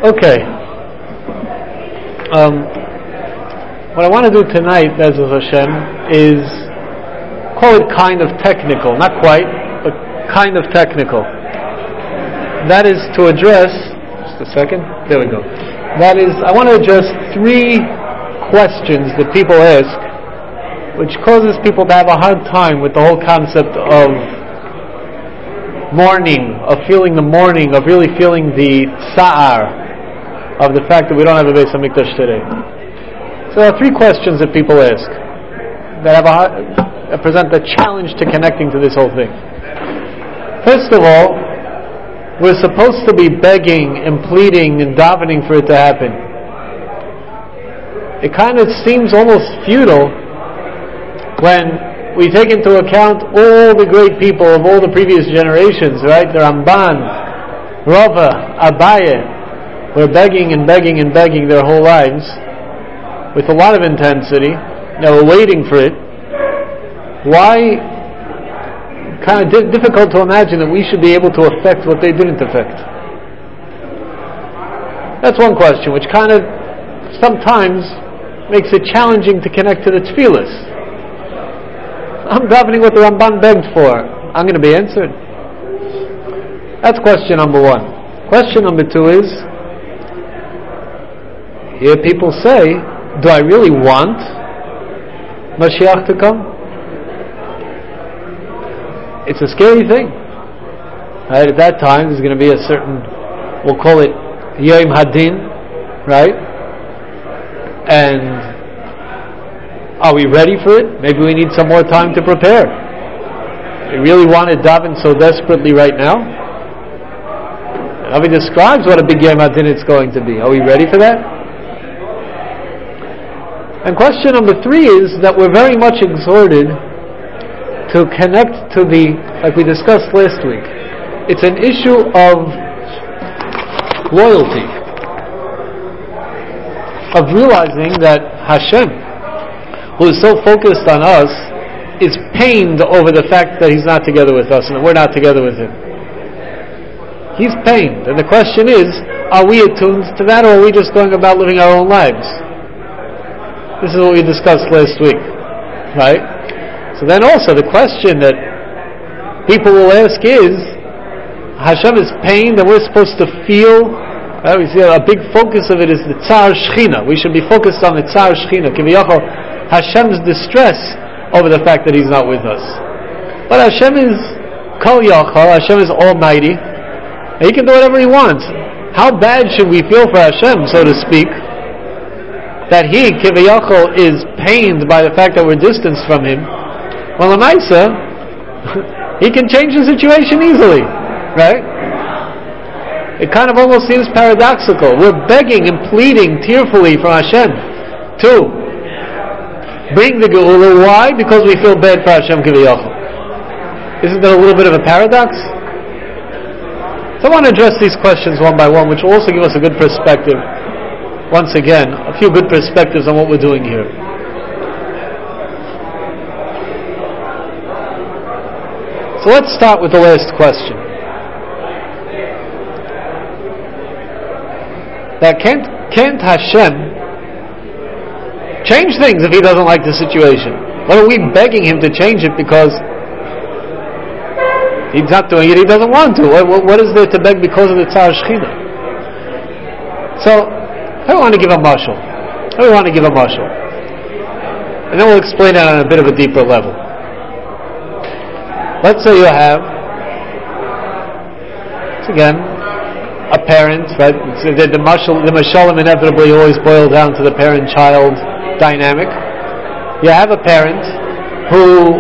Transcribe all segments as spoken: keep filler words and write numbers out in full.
Okay. Um, what I want to do tonight, Be'ezus Hashem, is call it kind of technical, not quite, but kind of technical. That is to address, just a second, there we go. That is, I want to address three questions that people ask, which causes people to have a hard time with the whole concept of mourning, of feeling the mourning, of really feeling the tsa'ar of the fact that we don't have a Beis HaMikdash today. So there are three questions that people ask that have a, that present a challenge to connecting to this whole thing. First of all, we're supposed to be begging and pleading and davening for it to happen. It kind of seems almost futile when we take into account all the great people of all the previous generations, right? The Ramban, Rava, Abaye, were begging and begging and begging their whole lives with a lot of intensity. They were waiting for it. Why? Kind of di- difficult to imagine that we should be able to affect what they didn't affect. That's one question, which kind of sometimes makes it challenging to connect to the tefillas. I'm davening what the Ramban begged for. I'm going to be answered. That's question number one. Question number two is, here people say, do I really want Mashiach to come? It's a scary thing. Right? At that time, there's going to be a certain, we'll call it Yom Hadin, right? And are we ready for it? Maybe we need some more time to prepare. We really want to daven so desperately right now. And Avi describes what a big Yom Hadin it's going to be. Are we ready for that? And question number three is that we're very much exhorted to connect to the, like we discussed last week, it's an issue of loyalty, of realizing that Hashem, who is so focused on us, is pained over the fact that He's not together with us and that we're not together with Him. He's pained, and the question is, are we attuned to that, or are we just going about living our own lives? This is what we discussed last week, right? So then also the question that people will ask is, Hashem is pained and we're supposed to feel, right? We see a big focus of it is the Tsar Shechina. We should be focused on the Tsar Shechina, Kiviyachol, Hashem's distress over the fact that He's not with us. But Hashem is Kol Yachol, Hashem is Almighty, and He can do whatever He wants. How bad should we feel for Hashem, so to speak, that He, Kiviyachol, is pained by the fact that we're distanced from Him? Well, Lamaisa, He can change the situation easily, right? It kind of almost seems paradoxical. We're begging and pleading tearfully from Hashem to bring the Geula. Why? Because we feel bad for Hashem, Kiviyachol. Isn't that a little bit of a paradox? So I want to address these questions one by one, which will also give us a good perspective. Once again, a few good perspectives on what we're doing here. So let's start with the last question. That can't, can't Hashem change things if He doesn't like the situation? What are we begging Him to change it because He's not doing it, He doesn't want to? What, what is there to beg because of the Tsar Shechina? So, I want to give a mashal. I want to give a mashal. And then we'll explain that on a bit of a deeper level. Let's say you have, once again, a parent, right? The, the, mashal, the mashalim inevitably always boil down to the parent-child dynamic. You have a parent who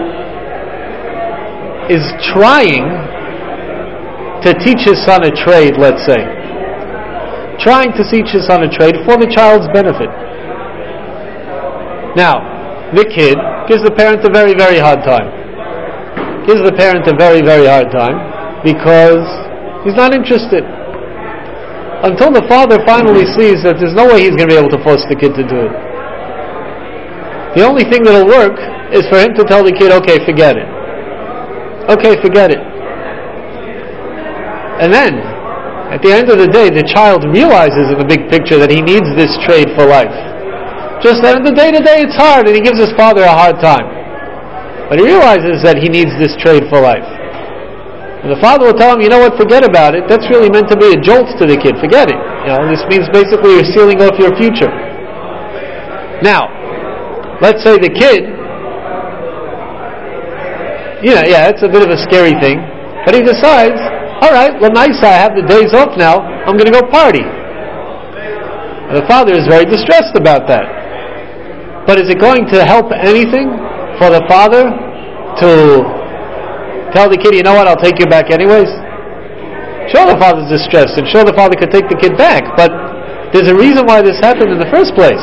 is trying to teach his son a trade, let's say. Trying to teach his son a trade for the child's benefit. Now, the kid gives the parent a very, very hard time. Gives the parent a very, very hard time because he's not interested. Until the father finally sees that there's no way he's going to be able to force the kid to do it. The only thing that'll work is for him to tell the kid, okay, forget it. Okay, forget it. And then, At the end of the day, the child realizes in the big picture that he needs this trade for life. Just that in the day-to-day it's hard and he gives his father a hard time. But he realizes that he needs this trade for life. And the father will tell him, you know what, forget about it. That's really meant to be a jolt to the kid. Forget it. You know, this means basically you're sealing off your future. Now, let's say the kid, you know, yeah, it's a bit of a scary thing, but he decides, alright, Lamaisa, I have the days off now, I'm going to go party. And the father is very distressed about that. But is it going to help anything for the father to tell the kid, you know what, I'll take you back anyways? Sure, the father's distressed, and sure the father could take the kid back, but there's a reason why this happened in the first place.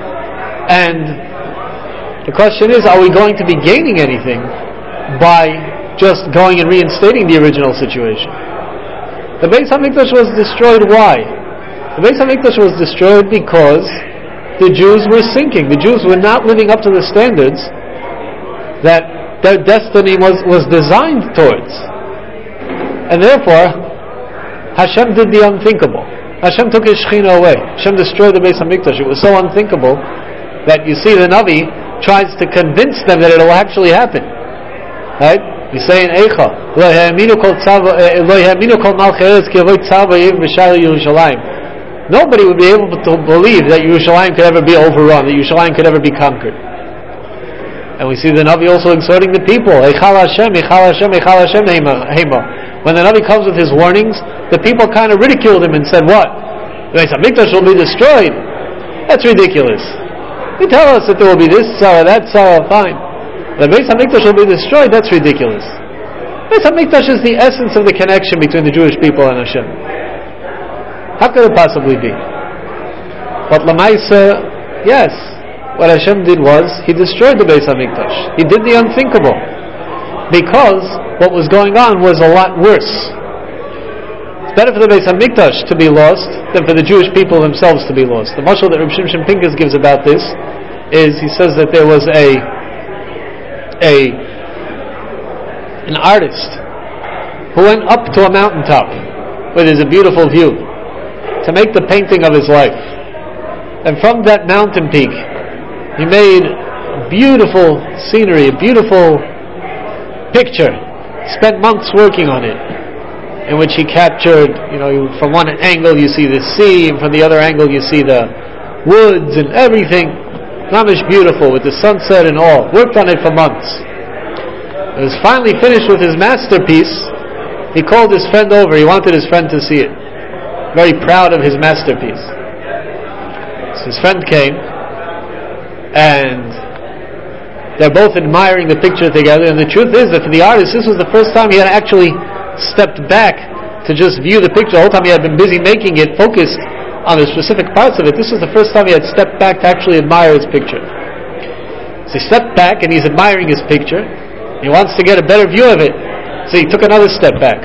And the question is, are we going to be gaining anything by just going and reinstating the original situation? The Beis HaMikdash was destroyed. Why? The Beis HaMikdash was destroyed because the Jews were sinking. The Jews were not living up to the standards that their destiny was, was designed towards. And therefore, Hashem did the unthinkable. Hashem took His Shekhinah away. Hashem destroyed the Beis HaMikdash. It was so unthinkable that you see the Navi tries to convince them that it will actually happen. Right? We say in Eicha, Lo ha'aminu kol malchei eretz ki yavoi tzav v'yiv b'sha'ar Yerushalayim. Nobody would be able to believe that Yerushalayim could ever be overrun, that Yerushalayim could ever be conquered. And we see the Navi also exhorting the people, Eichal Hashem, Eichal Hashem, Eichal Hashem, Heima. When the Navi comes with his warnings, the people kind of ridiculed him and said, what? The Beis HaMikdash will be destroyed? That's ridiculous. You tell us that there will be this sorrow, that sorrow, fine. The Beis HaMikdash will be destroyed, that's ridiculous. Beis HaMikdash is the essence of the connection between the Jewish people and Hashem. How could it possibly be? But Lamaisa, yes, what Hashem did was, He destroyed the Beis HaMikdash. He did the unthinkable. Because what was going on was a lot worse. It's better for the Beis HaMikdash to be lost than for the Jewish people themselves to be lost. The mashal that Reb Shimshon Pincus gives about this is, he says that there was a a an artist who went up to a mountaintop where there's a beautiful view to make the painting of his life. And from that mountain peak he made beautiful scenery, a beautiful picture. He spent months working on it, in which he captured, you know, from one angle you see the sea, and from the other angle you see the woods and everything. Mamish beautiful, with the sunset and all. Worked on it for months. It was finally finished with his masterpiece. He called his friend over. He wanted his friend to see it. Very proud of his masterpiece. So his friend came, and they're both admiring the picture together. And the truth is that for the artist, this was the first time he had actually stepped back to just view the picture. The whole time he had been busy making it, focused on the specific parts of it. This was the first time he had stepped back to actually admire his picture. So he stepped back and he's admiring his picture. He wants to get a better view of it. So he took another step back.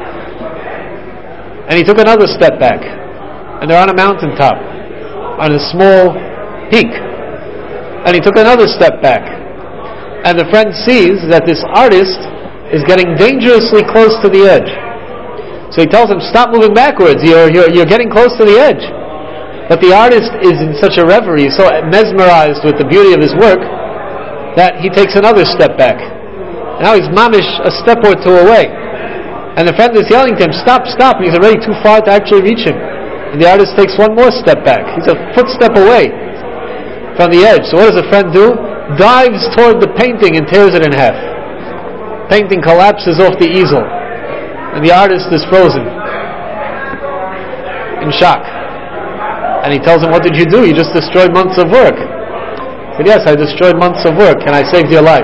And he took another step back. And they're on a mountaintop, on a small peak. And he took another step back. And the friend sees that this artist is getting dangerously close to the edge. So he tells him, stop moving backwards, you're, you're, you're getting close to the edge. But the artist is in such a reverie, so mesmerized with the beauty of his work, that he takes another step back. Now he's mamish a step or two away. And the friend is yelling to him, stop, stop, and he's already too far to actually reach him. And the artist takes one more step back. He's a footstep away from the edge. So what does the friend do? Dives toward the painting and tears it in half. Painting collapses off the easel. And the artist is frozen in shock. And he tells him, what did you do? You just destroyed months of work. He said, yes, I destroyed months of work and I saved your life.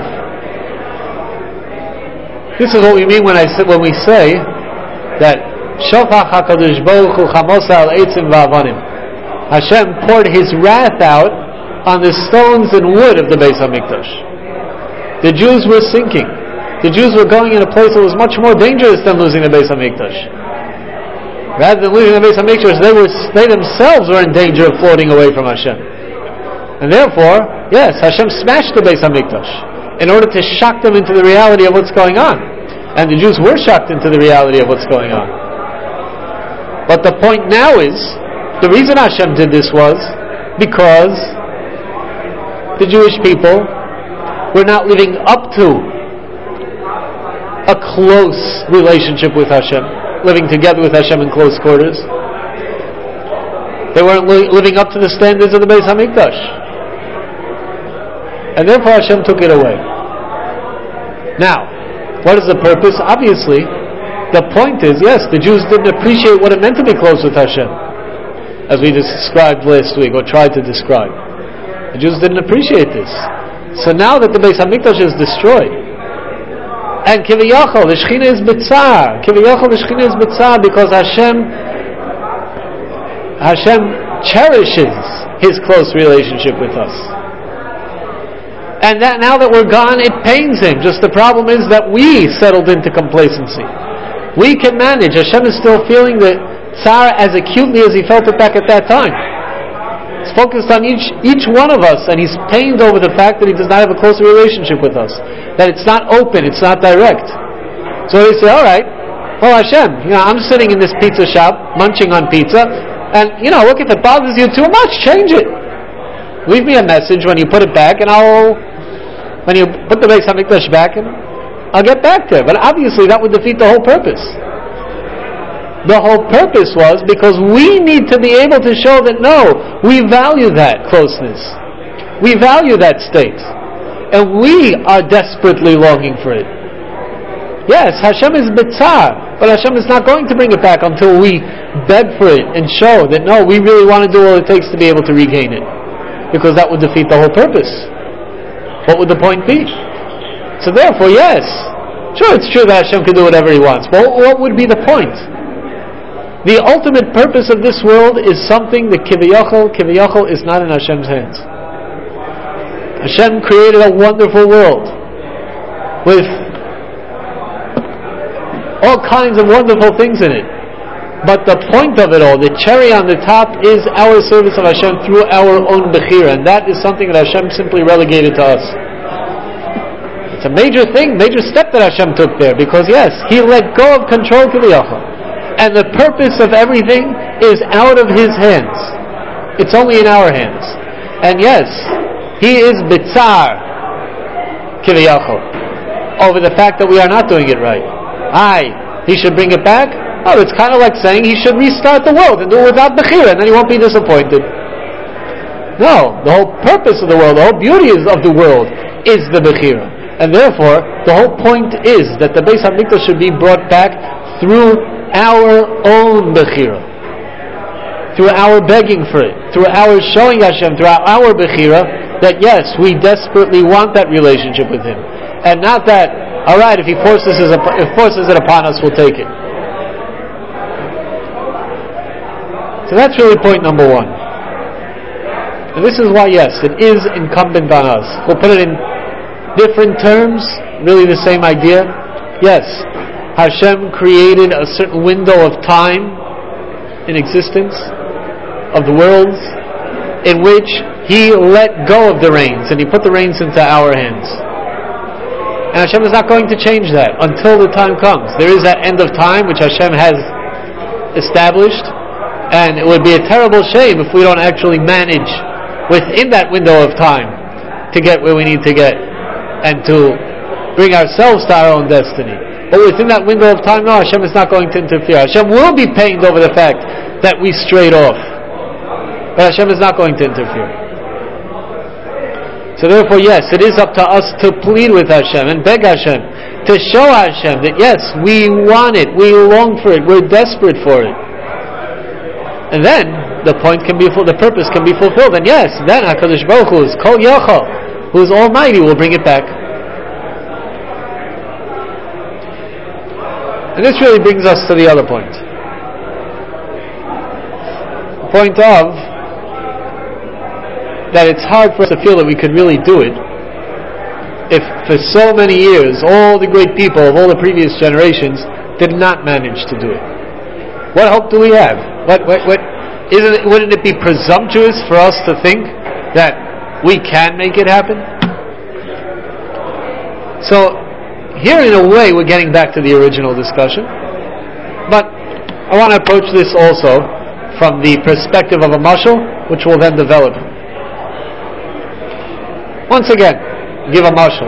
This is what we mean when I say, when we say that Shofach HaKadosh Baruch Hu Chamosa al Eitzim Va'avanim. Hashem poured His wrath out on the stones and wood of the Beis HaMikdash. The Jews were sinking. The Jews were going in a place that was much more dangerous than losing the Beis HaMikdash. Rather than losing the Beis HaMikdash, they were they themselves were in danger of floating away from Hashem. And therefore, yes, Hashem smashed the Beis HaMikdash in order to shock them into the reality of what's going on. And the Jews were shocked into the reality of what's going on. But the point now is, the reason Hashem did this was because the Jewish people were not living up to a close relationship with Hashem, living together with Hashem in close quarters. They weren't li- living up to the standards of the Beis Hamikdash. And therefore Hashem took it away. Now, what is the purpose? Obviously, the point is, yes, the Jews didn't appreciate what it meant to be close with Hashem, as we described last week, or tried to describe. The Jews didn't appreciate this. So now that the Beis Hamikdash is destroyed, and Kiviyachol, the Shechina is Bitzar, Kiviyachol, the Shechina is Bitzar, because Hashem, Hashem cherishes His close relationship with us. And that now that we're gone, it pains Him. Just the problem is that we settled into complacency. We can manage. Hashem is still feeling the tsar as acutely as He felt it back at that time. He's focused on each each one of us, and He's pained over the fact that He does not have a closer relationship with us. That it's not open, it's not direct. So they say, alright, well Hashem, you know, I'm sitting in this pizza shop, munching on pizza, and you know, look, if it bothers you too much, change it. Leave me a message when you put it back, and I'll, when you put the Beis Hamikdash back, and I'll get back there. But obviously that would defeat the whole purpose. The whole purpose was because we need to be able to show that no, we value that closeness. We value that state. And we are desperately longing for it. Yes, Hashem is bitzar, but Hashem is not going to bring it back until we beg for it and show that no, we really want to do all it takes to be able to regain it. Because that would defeat the whole purpose. What would the point be? So therefore, yes, sure, it's true that Hashem can do whatever He wants, but what would be the point? The ultimate purpose of this world is something that Kiviyachol, Kiviyachol is not in Hashem's hands. Hashem created a wonderful world with all kinds of wonderful things in it. But the point of it all, the cherry on the top, is our service of Hashem through our own bechira, and that is something that Hashem simply relegated to us. It's a major thing, major step that Hashem took there, because yes, He let go of control Kiviyachol, and the purpose of everything is out of His hands. It's only in our hands. And yes, He is bitzar Kiviyachol over the fact that we are not doing it right. Aye, He should bring it back. Oh, it's kind of like saying He should restart the world and do it without bechira, and then He won't be disappointed. No, the whole purpose of the world, the whole beauty of the world is the bechira. And therefore, the whole point is that the Beis Hamikdash should be brought back through our own bechira, through our begging for it, through our showing Hashem, through our bechira, that yes, we desperately want that relationship with Him. And not that, alright, if He forces it, if forces it upon us, we'll take it. So that's really point number one. And this is why, yes, it is incumbent on us. We'll put it in different terms, really the same idea. Yes, Hashem created a certain window of time in existence, of the worlds, in which He let go of the reins, and He put the reins into our hands. And Hashem is not going to change that until the time comes. There is that end of time which Hashem has established, and it would be a terrible shame if we don't actually manage within that window of time to get where we need to get and to bring ourselves to our own destiny. But within that window of time, no, Hashem is not going to interfere. Hashem will be pained over the fact that we strayed off, but Hashem is not going to interfere. So therefore, yes, it is up to us to plead with Hashem and beg Hashem, to show Hashem that yes, we want it, we long for it, we're desperate for it. And then the point can be full, the purpose can be fulfilled. And yes, then HaKadosh Baruch Hu is Kol Yachol, who is Almighty, will bring it back. And this really brings us to the other point. The point of that it's hard for us to feel that we could really do it if for so many years all the great people of all the previous generations did not manage to do it. What hope do we have? What, what, what, isn't it, wouldn't it be presumptuous for us to think that we can make it happen? So, here in a way we're getting back to the original discussion. But, I want to approach this also from the perspective of a mashal, which will then develop. Once again, give a mashal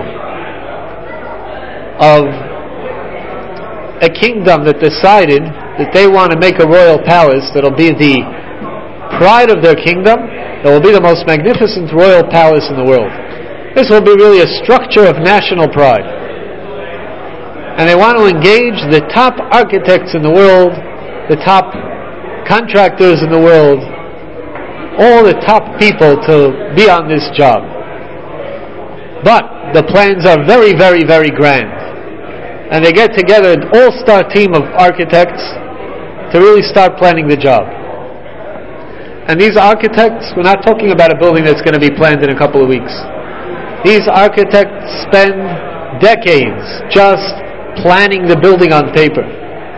of a kingdom that decided that they want to make a royal palace that'll be the pride of their kingdom, that will be the most magnificent royal palace in the world. This will be really a structure of national pride. And they want to engage the top architects in the world, the top contractors in the world, all the top people to be on this job. But the plans are very, very, very grand. And they get together an all-star team of architects to really start planning the job. And these architects, we're not talking about a building that's going to be planned in a couple of weeks. These architects spend decades just planning the building on paper.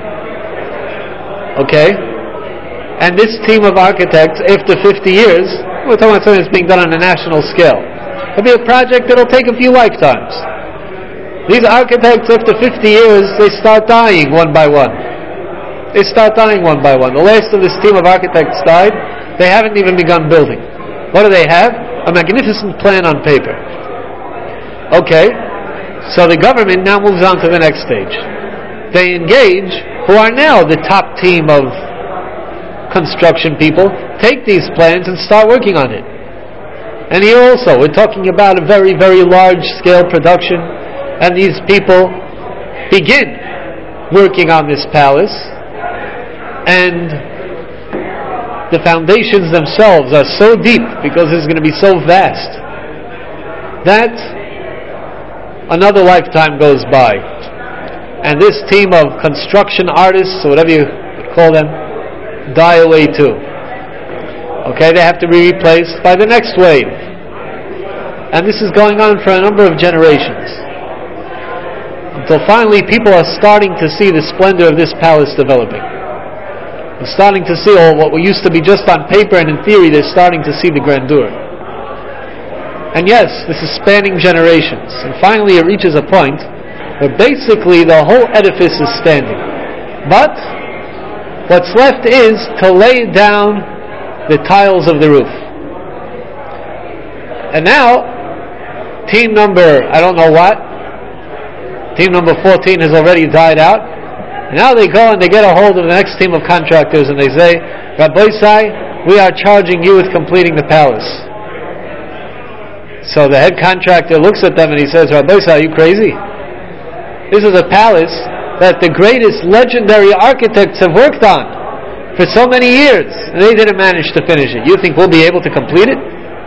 Okay? And this team of architects, after fifty years, we're talking about something that's being done on a national scale. It'll be a project that'll take a few lifetimes. These architects, after fifty years, they start dying one by one. They start dying one by one. The last of this team of architects died. They haven't even begun building. What do they have? A magnificent plan on paper. Okay, so the government now moves on to the next stage. They engage, who are now the top team of construction people, take these plans and start working on it. And here also, we're talking about a very, very large scale production, and these people begin working on this palace, and the foundations themselves are so deep, because it's going to be so vast, that another lifetime goes by, and this team of construction artists, or whatever you would call them, die away too. Okay, they have to be replaced by the next wave. And this is going on for a number of generations, until finally people are starting to see the splendor of this palace developing. They're starting to see all what used to be just on paper, and in theory they're starting to see the grandeur. And yes, this is spanning generations. And finally it reaches a point where basically the whole edifice is standing. But what's left is to lay down the tiles of the roof. And now, team number, I don't know what, team number fourteen has already died out. And now they go and they get a hold of the next team of contractors and they say, Rabbi Sai, we are charging you with completing the palace. So the head contractor looks at them and he says, Rabbi Sai, are you crazy? This is a palace that the greatest legendary architects have worked on for so many years, and they didn't manage to finish it. You think we'll be able to complete it?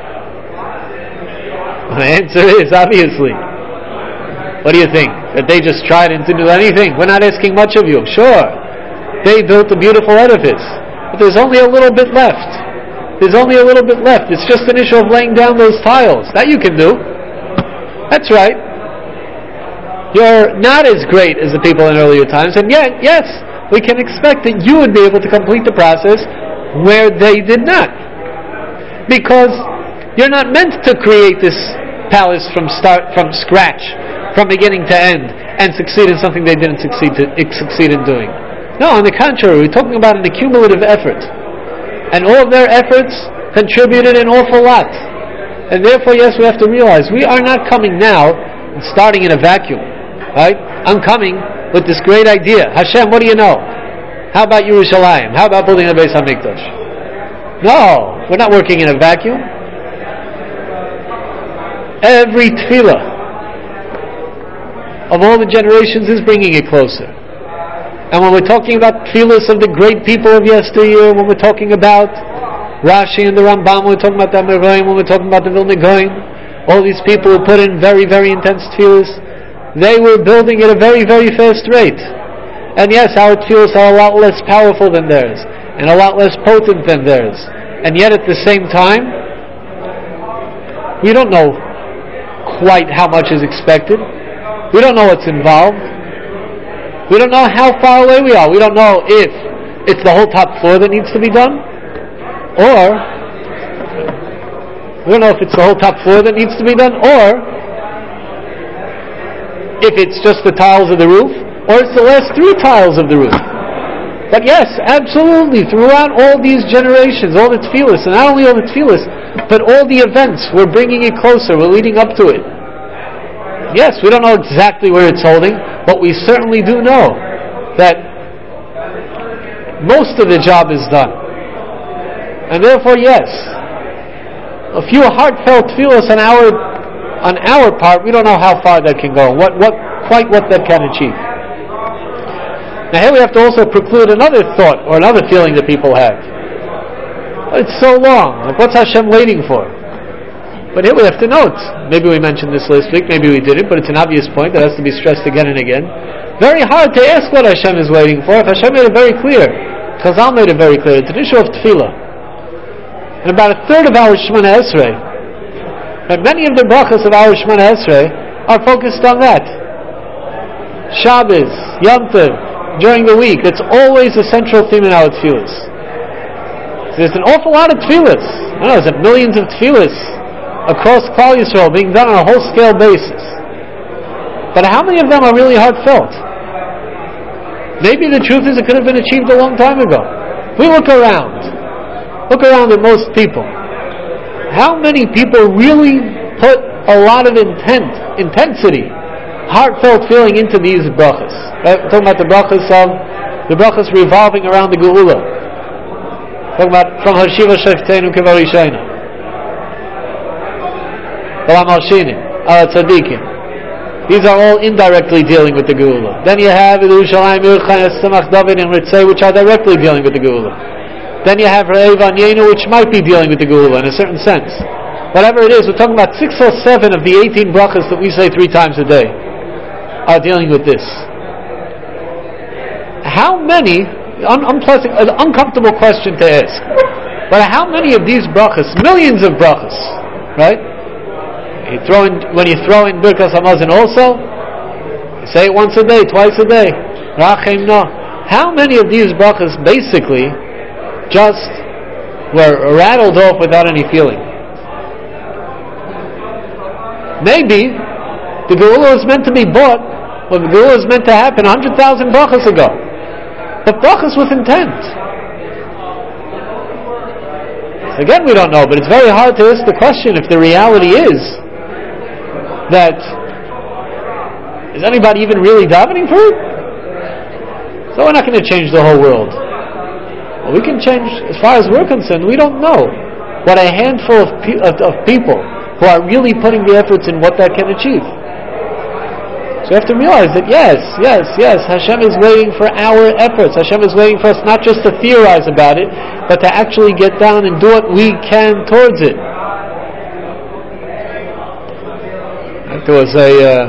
The answer is, obviously. What do you think? That they just tried and didn't do anything? We're not asking much of you. Sure, they built a beautiful edifice, but there's only a little bit left. There's only a little bit left. It's just an issue of laying down those tiles. That you can do. That's right. You're not as great as the people in earlier times, and yet, yes, we can expect that you would be able to complete the process where they did not. Because you're not meant to create this palace from start, from scratch, from beginning to end, and succeed in something they didn't succeed to succeed in doing. No, on the contrary, we're talking about an accumulative effort. And all of their efforts contributed an awful lot. And therefore, yes, we have to realize we are not coming now and starting in a vacuum. Right? I'm coming with this great idea. Hashem, what do you know? How about Yerushalayim? How about building a Beis HaMikdash? No, we're not working in a vacuum. Every tefillah of all the generations is bringing it closer. And when we're talking about tefillahs of the great people of yesteryear, when we're talking about Rashi and the Rambam, when we're talking about the Amoraim, when we're talking about the Vilna Gaon, all these people who put in very, very intense tefillahs, they were building at a very, very fast rate. And yes, our tefillahs are a lot less powerful than theirs, and a lot less potent than theirs. And yet at the same time, we don't know quite how much is expected. We don't know what's involved. We don't know how far away we are. We don't know if it's the whole top floor that needs to be done, or we don't know if it's the whole top floor that needs to be done, or if it's just the tiles of the roof, or it's the last three tiles of the roof. But yes, absolutely, throughout all these generations, all the tefillas, and not only all the tefillas, but all the events, we're bringing it closer, we're leading up to it. Yes, we don't know exactly where it's holding, but we certainly do know that most of the job is done. And therefore, yes, a few heartfelt tefillas on our on our part, we don't know how far that can go, what what quite what that can achieve. Now here we have to also preclude another thought or another feeling that people have. It's so long. Like, what's Hashem waiting for? But here we have to note, maybe we mentioned this last week, maybe we didn't, but it's an obvious point that has to be stressed again and again. Very hard to ask what Hashem is waiting for if Hashem made it very clear. Chazal made it very clear. It's an issue of tefillah. And about a third of our Shemona Esrei, and many of the brachas of our Shemona Esrei are focused on that. Shabbos, Yom Tov, during the week, it's always a central theme in our tefillas. There's an awful lot of tefillas. I know, there's millions of tefillas across Klal Yisrael being done on a whole-scale basis. But how many of them are really heartfelt? Maybe the truth is it could have been achieved a long time ago. If we look around, look around at most people, how many people really put a lot of intent, intensity, heartfelt feeling into these brachas? Right? We're talking about the brachas of the brachas revolving around the Geula. Talking about from Hashiva Shefteinu Kevarishayna, Olam Al-Shini, Al Tzadikim. These are all indirectly dealing with the Geula. Then you have Yerushalayim, Yerchayim, Samach David, and Ritzei, which are directly dealing with the Geula. Then you have Re'ei Vanyenu, which might be dealing with the Geula in a certain sense. Whatever it is, we're talking about six or seven of the eighteen brachas that we say three times a day are dealing with this. How many, un- unpleasant, an uncomfortable question to ask, but how many of these brachas, millions of brachas, right? You throw in, when you throw in Birkas Hamazon also, you say it once a day, twice a day. Rachem no. How many of these brachas basically just were rattled off without any feeling? Maybe the Geula was meant to be bought, well, the Geula was meant to happen one hundred thousand brachas ago. But brachas with intent. So again, we don't know, but it's very hard to ask the question if the reality is that is anybody even really davening for it? So we're not going to change the whole world. Well, we can change, as far as we're concerned, we don't know what a handful of, pe- of, of people who are really putting the efforts in what that can achieve. So we have to realize that yes, yes, yes, Hashem is waiting for our efforts. Hashem is waiting for us not just to theorize about it, but to actually get down and do what we can towards it. There was a uh,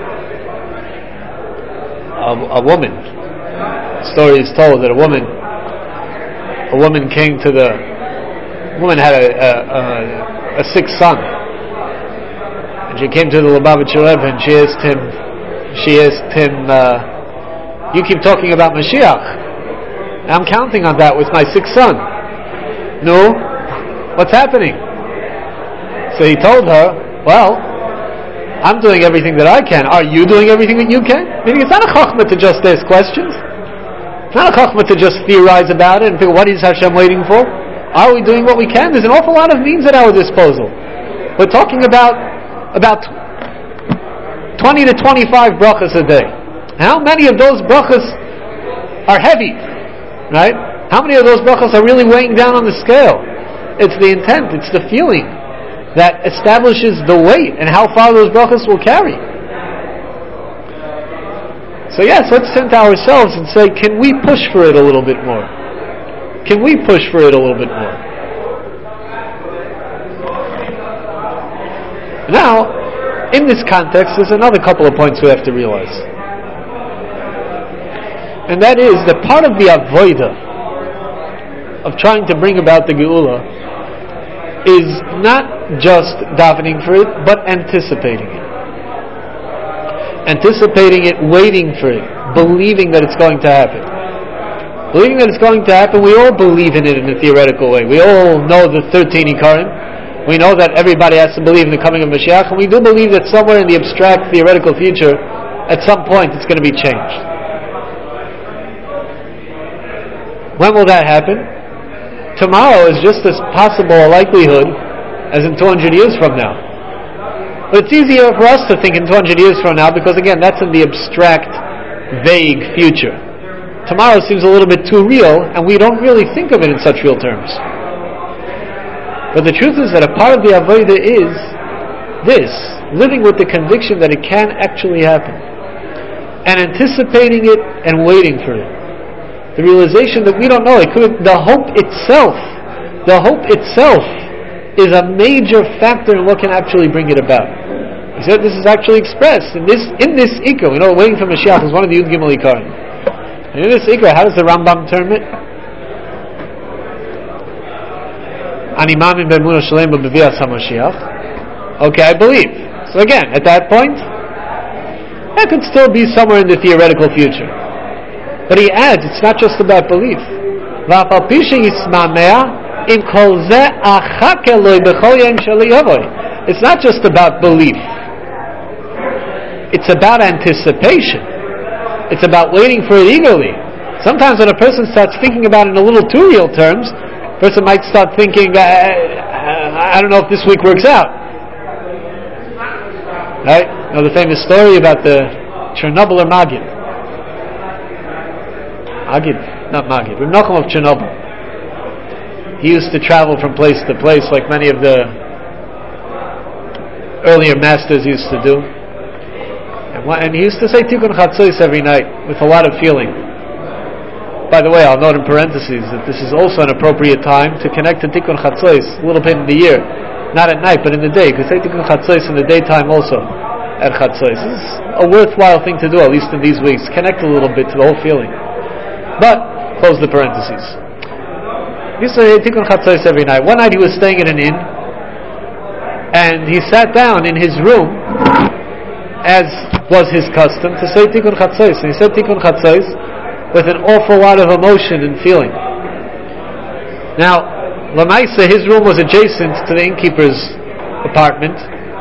a, a woman. The story is told that a woman a woman came to the a woman had a a, a, a sick son, and she came to the Lubavitcher Rebbe and she asked him she asked him uh, you keep talking about Mashiach. I'm counting on that with my sick son. No, what's happening? So he told her, well, I'm doing everything that I can. Are you doing everything that you can? Meaning it's not a chokhmah to just ask questions. It's not a chokhmah to just theorize about it and think, what is Hashem waiting for? Are we doing what we can? There's an awful lot of means at our disposal. We're talking about about twenty to twenty-five brachas a day. How many of those brachas are heavy? Right? How many of those brachas are really weighing down on the scale? It's the intent, it's the feeling that establishes the weight and how far those brachas will carry. So yes, let's turn to ourselves and say, can we push for it a little bit more? Can we push for it a little bit more? Now, in this context, there's another couple of points we have to realize. And that is that part of the avodah of trying to bring about the Geula is not just davening for it, but anticipating it. Anticipating it, waiting for it, believing that it's going to happen. Believing that it's going to happen, we all believe in it in a theoretical way. We all know the thirteen Ikarim. We know that everybody has to believe in the coming of Mashiach, and we do believe that somewhere in the abstract, theoretical future, at some point, it's going to be changed. When will that happen? Tomorrow is just as possible a likelihood as in two hundred years from now. But it's easier for us to think in two hundred years from now because, again, that's in the abstract, vague future. Tomorrow seems a little bit too real, and we don't really think of it in such real terms. But the truth is that a part of the avodah is this, living with the conviction that it can actually happen, and anticipating it and waiting for it. The realization that we don't know, it could, the hope itself, the hope itself is a major factor in what can actually bring it about. He said this is actually expressed in this in this Ikar. You know, waiting for Mashiach is one of the Yud Gimel Ikarim. And in this Ikar, how does the Rambam term it? Animamin b'emunah shalem b'bevias HaMashiach. Okay, I believe. So again, at that point, that could still be somewhere in the theoretical future. But he adds, it's not just about belief. It's not just about belief. It's about anticipation. It's about waiting for it eagerly. Sometimes when a person starts thinking about it in a little too real terms, a person might start thinking, I, I don't know if this week works out. Right? You know the famous story about the Chernobyl or Magid. Magid, not Magid, Reb Nachum of Chernobyl. He used to travel from place to place like many of the earlier masters used to do. And, and he used to say Tikkun Chatzos every night with a lot of feeling. By the way, I'll note in parentheses that this is also an appropriate time to connect to Tikkun Chatzos a little bit in the year. Not at night, but in the day. You could say Tikkun Chatzos in the daytime also at Chatzos. This is a worthwhile thing to do, at least in these weeks. Connect a little bit to the whole feeling. But, close the parentheses. He used to say Tikkun Chatzos every night. One night he was staying in an inn, and he sat down in his room, as was his custom, to say Tikkun Chatzos. And he said Tikkun Chatzos with an awful lot of emotion and feeling. Now, Lamaisa, his room was adjacent to the innkeeper's apartment.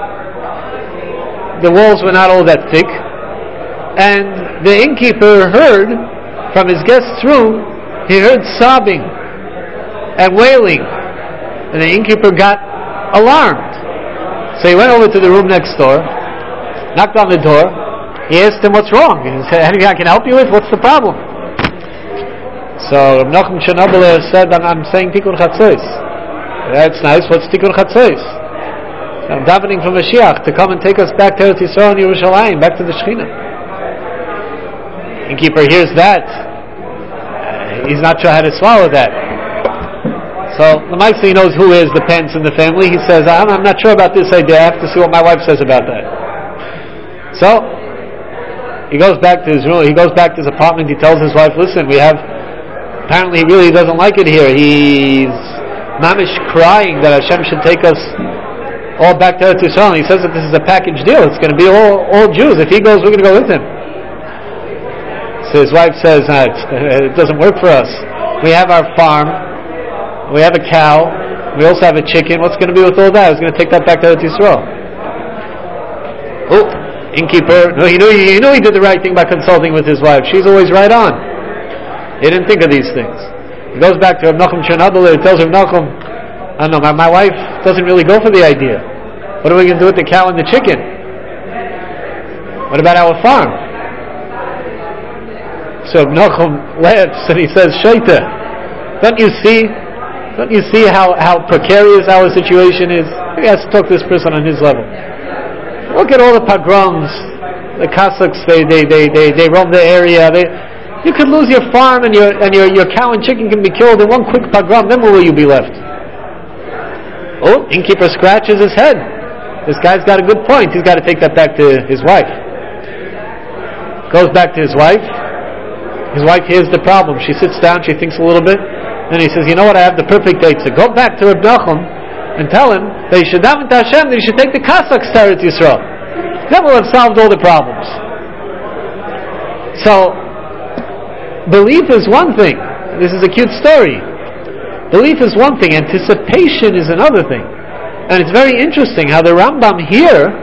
The walls were not all that thick, and the innkeeper heard from his guest's room, he heard sobbing and wailing, and the innkeeper got alarmed. So he went over to the room next door, knocked on the door. He asked him what's wrong. He said, anything I can help you with? What's the problem? So Reb Nachum Chernobyl said, I'm, I'm saying Tikkun Chatzos. That's nice. What's Tikkun Chatzos? I'm davening for Mashiach to come and take us back to Eretz Yisrael and Yerushalayim, back to the Shekhinah. Innkeeper hears that. Uh, he's not sure how to swallow that. So the Maisa, he knows who is the parents in the family. He says, I'm, I'm not sure about this idea. I have to see what my wife says about that. So he goes back to his room. He goes back to his apartment. He tells his wife, listen, we have, apparently he really doesn't like it here. He's mamish crying that Hashem should take us all back to Eretz Yisrael. He says that this is a package deal. It's going to be all, all Jews. If he goes, we're going to go with him. So his wife says, no, it doesn't work for us. We have our farm. We have a cow. We also have a chicken. What's going to be with all that? I was going to take that back to Eretz Yisrael. Oh, innkeeper. No, he knew he, he knew he did the right thing by consulting with his wife. She's always right on. He didn't think of these things. He goes back to Reb Nachum Chernobyl. He tells Reb Nachum, I don't know, my, my wife doesn't really go for the idea. What are we going to do with the cow and the chicken? What about our farm? So Reb Nachum laughs and he says, Shaita, don't you see? Don't you see how, how precarious our situation is? He has to talk to this person on his level. Look at all the pogroms. The Cossacks, they they they they, they roam the area. They, you could lose your farm and your and your, your cow and chicken can be killed in one quick pogrom. Then where will you be left? Oh, innkeeper scratches his head. This guy's got a good point. He's got to take that back to his wife. Goes back to his wife. His wife hears the problem. She sits down. She thinks a little bit. Then he says, you know what, I have the perfect answer. Go back to Reb Nachum and tell him that he should daven to Hashem, that he should take the Cossacks to Eretz Yisrael. That will have solved all the problems. So, belief is one thing. This is a cute story. Belief is one thing. Anticipation is another thing. And it's very interesting how the Rambam here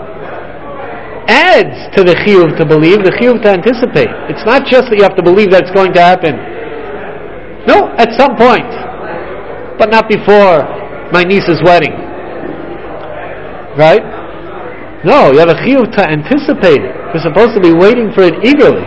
adds to the chiyuv to believe, the chiyuv to anticipate. It's not just that you have to believe that it's going to happen. No, at some point, but not before my niece's wedding. Right? No, you have a chiyuv to anticipate it. You're supposed to be waiting for it eagerly.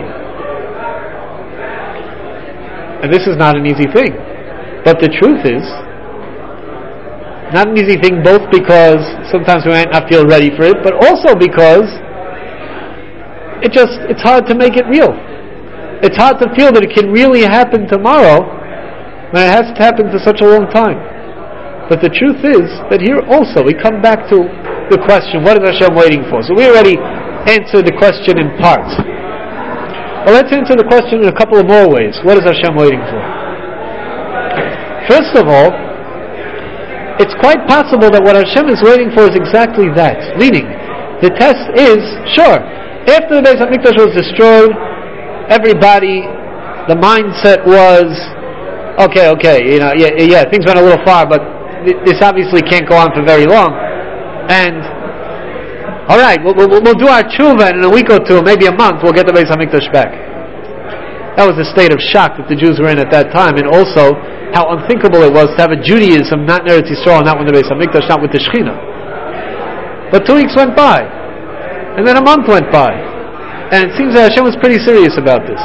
And this is not an easy thing. But the truth is, not an easy thing both because sometimes we might not feel ready for it, but also because it just, it's hard to make it real. It's hard to feel that it can really happen tomorrow when it has to happen for such a long time. But the truth is that here also we come back to the question, what is Hashem waiting for? So we already answered the question in part. Well, let's answer the question in a couple of more ways. What is Hashem waiting for? First of all, it's quite possible that what Hashem is waiting for is exactly that. Meaning, the test is, sure, after the Beis HaMikdash was destroyed, everybody, the mindset was, okay, okay, you know, yeah, yeah, things went a little far, but this obviously can't go on for very long. And, alright, we'll, we'll, we'll do our tshuva, and in a week or two, maybe a month, we'll get the Beis HaMikdash back. That was the state of shock that the Jews were in at that time, and also how unthinkable it was to have a Judaism not in Eretz Yisrael, not with the Beis HaMikdash, not with the Shekhinah. But two weeks went by, and then a month went by, and it seems that Hashem was pretty serious about this.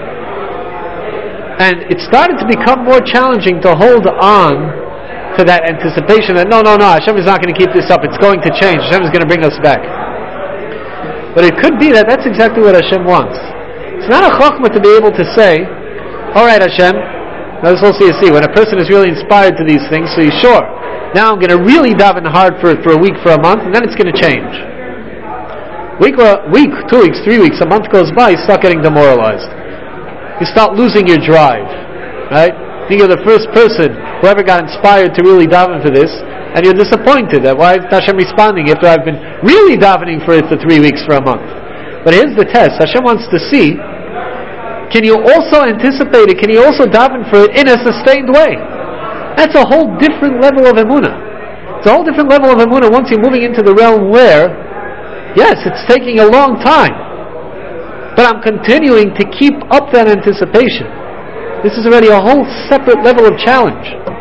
And it started to become more challenging to hold on to that anticipation that no, no, no, Hashem is not going to keep this up, it's going to change, Hashem is going to bring us back. But it could be that that's exactly what Hashem wants. It's not a chokhmah to be able to say, alright Hashem, now this is also you see, when a person is really inspired to these things, so he's sure, now I'm going to really daven hard for it for a week, for a month, and then it's going to change. Week, week, two weeks, three weeks, a month goes by, you start getting demoralized. You start losing your drive, right? You're the first person who ever got inspired to really daven for this, and you're disappointed that why is Hashem responding after I've been really davening for it for three weeks, for a month. But here's the test. Hashem wants to see, can you also anticipate it, can you also daven for it in a sustained way? That's a whole different level of emunah. It's a whole different level of emunah once you're moving into the realm where, yes, it's taking a long time, but I'm continuing to keep up that anticipation. This is already a whole separate level of challenge.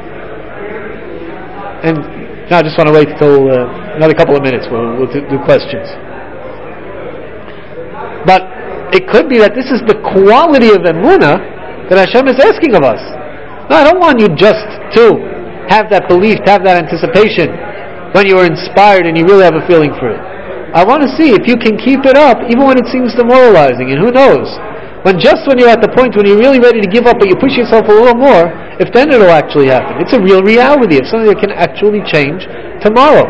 And now I just want to wait until uh, another couple of minutes. We'll, we'll do, do questions. But it could be that this is the quality of emunah that Hashem is asking of us. No, I don't want you just to have that belief, to have that anticipation when you are inspired and you really have a feeling for it. I want to see if you can keep it up even when it seems demoralizing. And who knows? When just when you're at the point when you're really ready to give up, but you push yourself a little more, if then it'll actually happen. It's a real reality. It's something that can actually change tomorrow.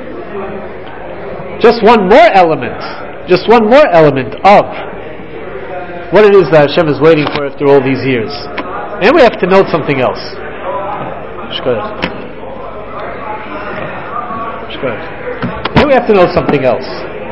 Just one more element, just one more element of what it is that Hashem is waiting for after all these years. And we have to note something else. And we have to know something else.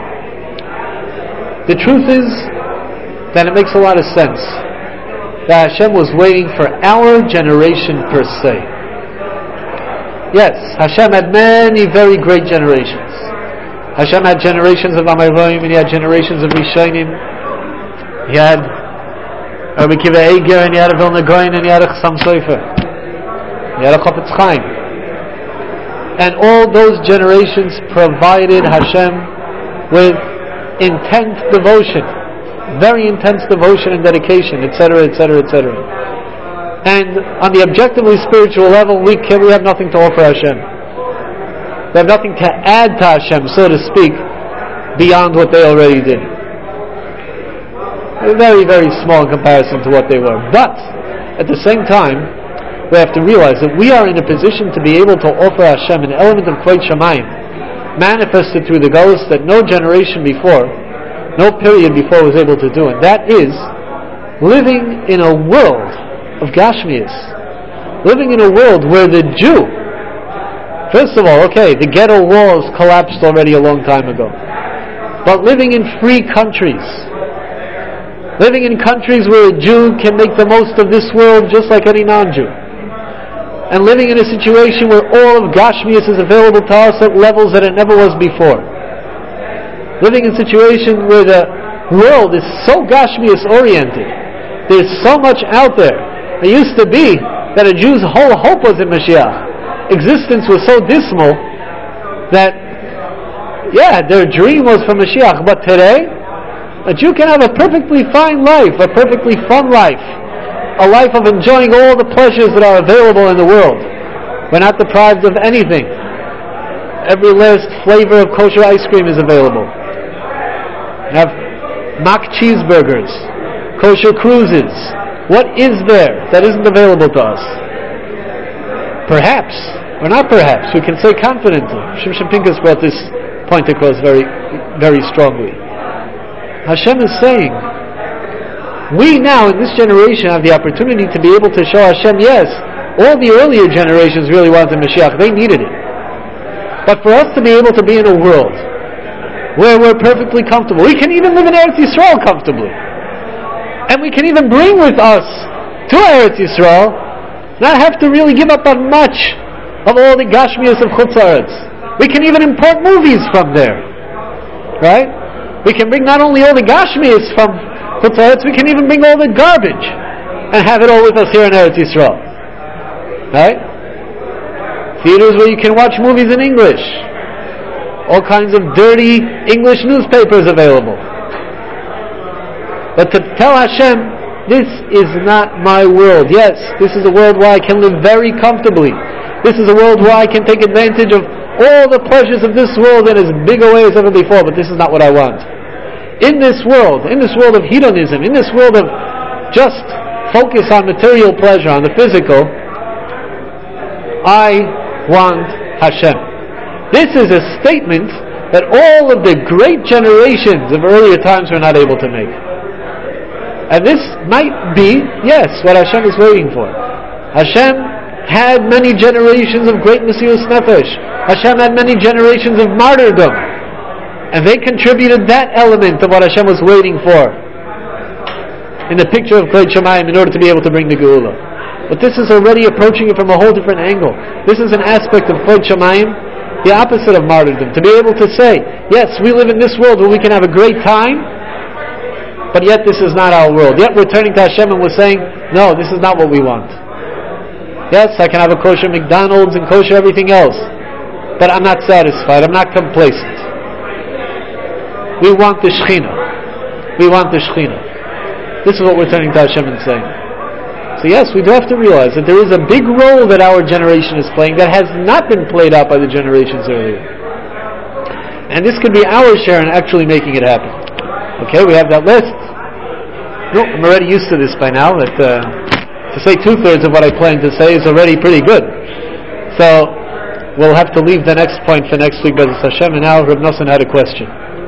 The truth is that it makes a lot of sense that Hashem was waiting for our generation per se. Yes, Hashem had many very great generations. Hashem had generations of Amayroim, and He had generations of Rishonim. He had Rabbi Kiva Eiger, and He had a Vilna Gaon, and He had a Chassam Sofer. He had a Chofetz Chaim. And all those generations provided Hashem with intense devotion. Very intense devotion and dedication, et cetera, et cetera, et cetera. And on the objectively spiritual level, we can, we have nothing to offer Hashem. We have nothing to add to Hashem, so to speak, beyond what they already did. Very, very small in comparison to what they were. But at the same time, we have to realize that we are in a position to be able to offer Hashem an element of Kvod Shamayim, manifested through the Golus that no generation before, no period before was able to do, and that is living in a world of Gashmias, living in a world where the Jew, first of all, okay, the ghetto walls collapsed already a long time ago, but living in free countries, living in countries where a Jew can make the most of this world just like any non-Jew, and living in a situation where all of Gashmias is available to us at levels that it never was before. Living in a situation where the world is so Gashmias oriented, there's so much out there It used to be that a Jew's whole hope was in Mashiach. Existence was so dismal that, yeah, their dream was for Mashiach. But today, a Jew can have a perfectly fine life, a perfectly fun life, a life of enjoying all the pleasures that are available in the world. We're not deprived of anything. Every last flavor of kosher ice cream is available. We have mock cheeseburgers, kosher cruises. What is there that isn't available to us? Perhaps, or not perhaps, we can say confidently. Shimshon Pincus brought this point across very, very strongly. Hashem is saying, we now in this generation have the opportunity to be able to show Hashem, yes, all the earlier generations really wanted Mashiach, they needed it. But for us to be able to be in a world where we're perfectly comfortable, we can even live in Eretz Yisrael comfortably, and we can even bring with us to Eretz Yisrael, not have to really give up on much of all the Gashmias of Chutz Haaretz. We can even import movies from there, right? We can bring not only all the Gashmias from Chutz Haaretz, we can even bring all the garbage and have it all with us here in Eretz Yisrael, right? Theaters where you can watch movies in English, all kinds of dirty English newspapers available. But to tell Hashem, this is not my world. Yes, this is a world where I can live very comfortably. This is a world where I can take advantage of all the pleasures of this world in as big a way as ever before, but this is not what I want. In this world, in this world of hedonism, in this world of just focus on material pleasure, on the physical, I want Hashem. This is a statement that all of the great generations of earlier times were not able to make. And this might be, yes, what Hashem is waiting for. Hashem had many generations of great Mesiras Nefesh. Hashem had many generations of martyrdom. And they contributed that element of what Hashem was waiting for in the picture of Kvod Shamayim in order to be able to bring the Geula. But this is already approaching it from a whole different angle. This is an aspect of Kvod Shamayim, the opposite of martyrdom. To be able to say, yes, we live in this world where we can have a great time, but yet this is not our world. Yet we're turning to Hashem and we're saying, no, this is not what we want. Yes, I can have a kosher McDonald's and kosher everything else, but I'm not satisfied. I'm not complacent. We want the Shekhinah. We want the Shekhinah. This is what we're turning to Hashem and saying. So yes, we do have to realize that there is a big role that our generation is playing that has not been played out by the generations earlier. And this could be our share in actually making it happen. Okay, we have that list. No, I'm already used to this by now, that uh, to say two-thirds of what I plan to say is already pretty good. So, we'll have to leave the next point for next week, B'ezras Hashem, and now Reb Nosson had a question.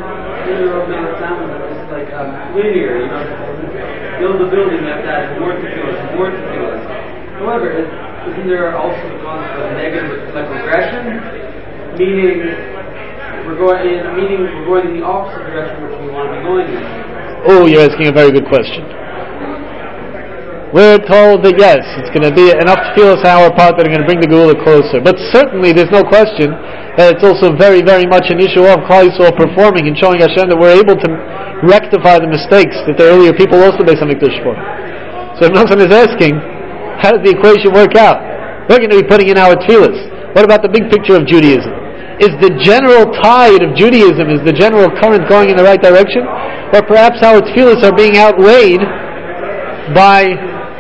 It's like um, linear, you know, build a building, you have to add more to it, more to it. However, isn't there also the concept of negative, like regression? Meaning, we're going in, meaning we're going in the opposite direction which we want to be going in. Oh, you're asking a very good question. We're told that yes, it's going to be enough to feel us our part that are going to bring the Geula closer. But certainly there's no question that it's also very, very much an issue of Klal Yisrael performing and showing Hashem that we're able to rectify the mistakes that the earlier people also based on Mikdash for. So if Nosson is asking, how does the equation work out? We're going to be putting in our tefillas. What about the big picture of Judaism? Is the general tide of Judaism, is the general current going in the right direction? Or perhaps our tefillas are being outweighed by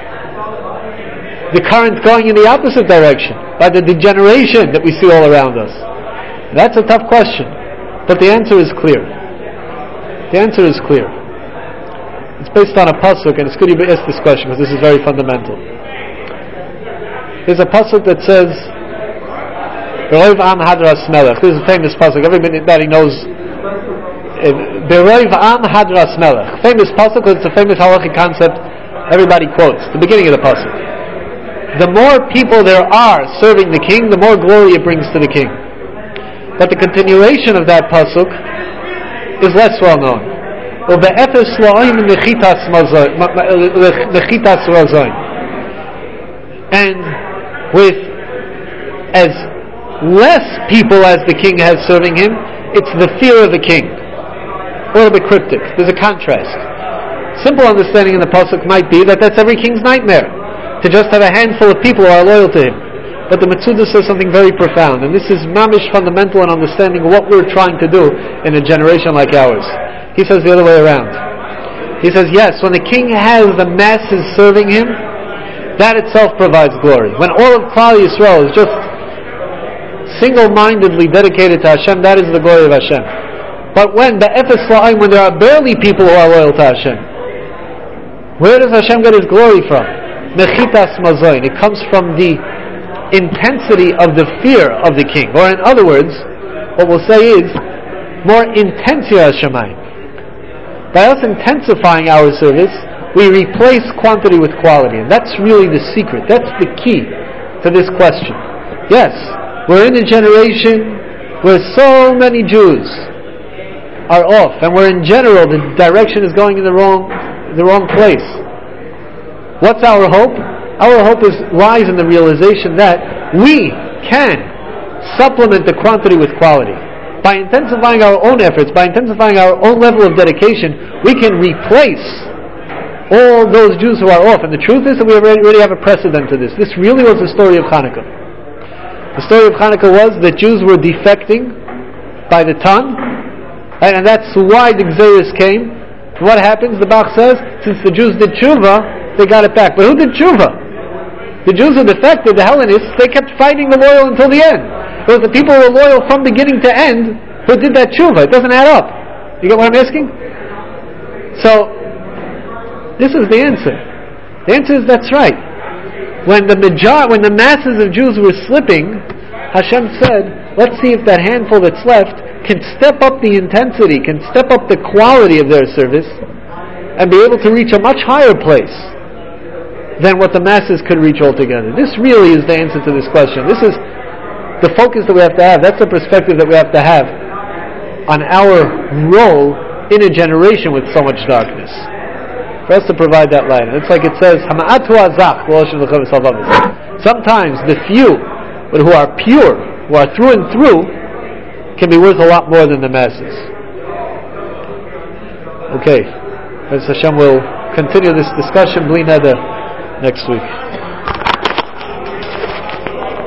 the current going in the opposite direction, by the degeneration that we see all around us? That's a tough question, but the answer is clear. The answer is clear. It's based on a pasuk, and it's good you ask this question because this is very fundamental. There's a pasuk that says, Beroiv Am Hadras Melech. This is a famous pasuk. Everybody knows. Beroiv Am Hadras Melech. Famous pasuk because it's a famous halachic concept. Everybody quotes the beginning of the pasuk. The more people there are serving the king, the more glory it brings to the king. But the continuation of that pasuk is less well known. And with as less people as the king has serving him, it's the fear of the king. A little bit cryptic. There's a contrast. Simple understanding in the pasuk might be that that's every king's nightmare. to just have a handful of people who are loyal to him. But the Metzudah says something very profound, and this is mamish fundamental in understanding what we're trying to do in a generation like ours. He says the other way around. He says, yes, when the king has the masses serving him, that itself provides glory. When all of Klal Yisrael is just single-mindedly dedicated to Hashem, that is the glory of Hashem. But when the Efes La'im, when there are barely people who are loyal to Hashem, where does Hashem get His glory from? Mechitas mazoin. It comes from the intensity of the fear of the king. Or in other words, what we'll say is more intensia Hashemayim. By us intensifying our service, we replace quantity with quality, and that's really the secret. That's the key to this question. Yes, we're in a generation where so many Jews are off, and where in general the direction is going in the wrong, the wrong place. What's our hope? Our hope is, lies in the realization that we can supplement the quantity with quality. By intensifying our own efforts, by intensifying our own level of dedication, we can replace all those Jews who are off. And the truth is that we already, already have a precedent to this. This really was the story of Hanukkah. The story of Hanukkah was that Jews were defecting by the ton, and that's why the Gzeiros came. What happens? The Bach says, since the Jews did tshuva, they got it back. But who did tshuva? The Jews who defected, the Hellenists, they kept fighting the loyal until the end. It was the people who were loyal from beginning to end who did that tshuva. It doesn't add up. You get what I'm asking? So, this is the answer. The answer is that's right. When the major, when the masses of Jews were slipping, Hashem said, let's see if that handful that's left can step up the intensity, can step up the quality of their service, and be able to reach a much higher place than what the masses could reach altogether. This really is the answer to this question. This is the focus that we have to have. That's the perspective that we have to have on our role in a generation with so much darkness. For us to provide that light. And it's like it says, sometimes the few, but who are pure, who are through and through, can be worth a lot more than the masses. Okay. Hashem will continue this discussion, Bli Neder, next week.